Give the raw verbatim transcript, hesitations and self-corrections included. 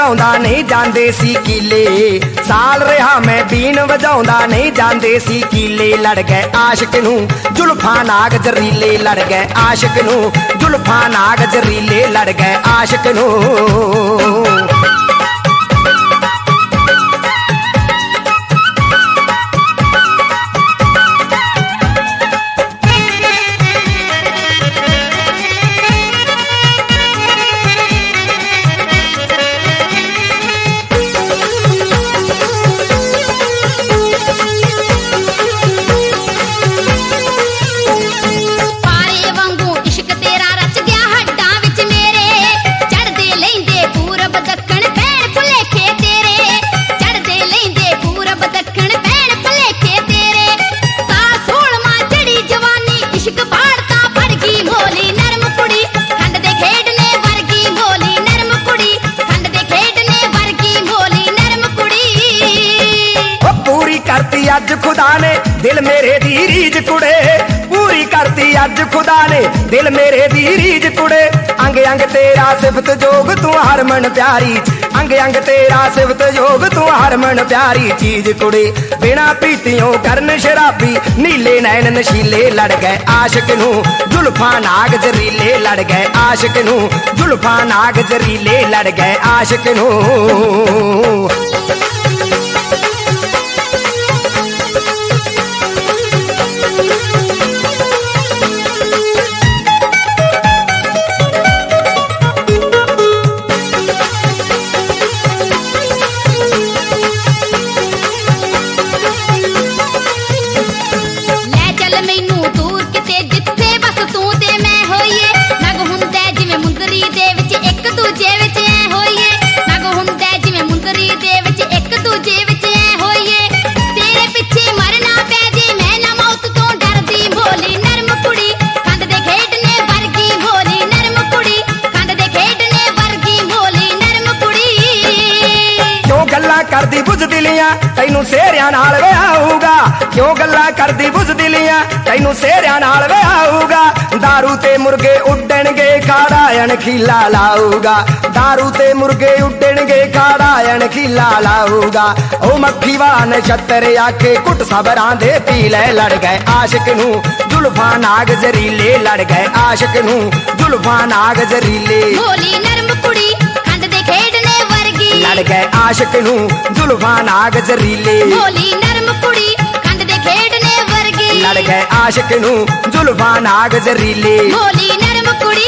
ਵਜਾਉਂਦਾ ਨਹੀਂ ਜਾਂਦੇ ਸੀ ਕੀਲੇ। ਸਾਲ ਰਿਹਾ ਮੈਂ ਬੀਨ ਵਜਾਉਂਦਾ ਨਹੀਂ ਜਾਂਦੇ ਸੀ ਕੀਲੇ। ਲੜ ਗਏ ਆਸ਼ਿਕ ਨੂੰ ਜ਼ੁਲਫਾਂ ਨਾਗ ਜ਼ਰੀਲੇ, ਲੜ ਗਏ ਆਸ਼ਿਕ ਨੂੰ ਜ਼ੁਲਫਾਂ ਨਾਗ ਜ਼ਰੀਲੇ, ਲੜ ਗਏ ਆਸ਼ਿਕ ਨੂੰ। करती अज खुदा ने दिल मेरे दी रीज कुड़े, पूरी करती अज खुदा ने दिल मेरे दी रीज कुड़े। अंग अंग तेरा सिफत जोग तू हरमन प्यारी, अंग अंग तेरा सिफत जोग तू हरमन प्यारी चीज कुड़े। बिना पीतियों करन शराबी नीले नैन नशीले, लड़ गए आशिक नू जुल्फां नाग जरीले, लड़ गए आशिक नू जुल्फां नाग जरीले, लड़ गए आशिक नू। करदी बुज़दिलियां तैनू सेहरियां नाल विआहूगा, क्यों गल्लां करदी बुज़दिलियां तैनू सेहरियां नाल विआहूगा। दारू ते मुर्गे उड्डणगे खाड़ायन खीला लाऊगा, दारू ते मुर्गे उड्डणगे खाड़ायन खीला लाऊगा। ओ मक्खी वाला नछत्तर आखे कुट सबरां दे पी ले, लड़ गए आशिक नू जुल्फां नाग जरीले, लड़ गए आशिक नू जुल्फां नाग जरीले। भोली नरम कुड़ी खंड दे खेडने वर्गी, लड़ गए आशिक नू जुल्फां नाग जरीले। भोली नरम कुड़ी खंड दे खेडने वर्गी, लड़ गए आशिक नू जुल्फां नाग जरीले। भोली नरम कुड़ी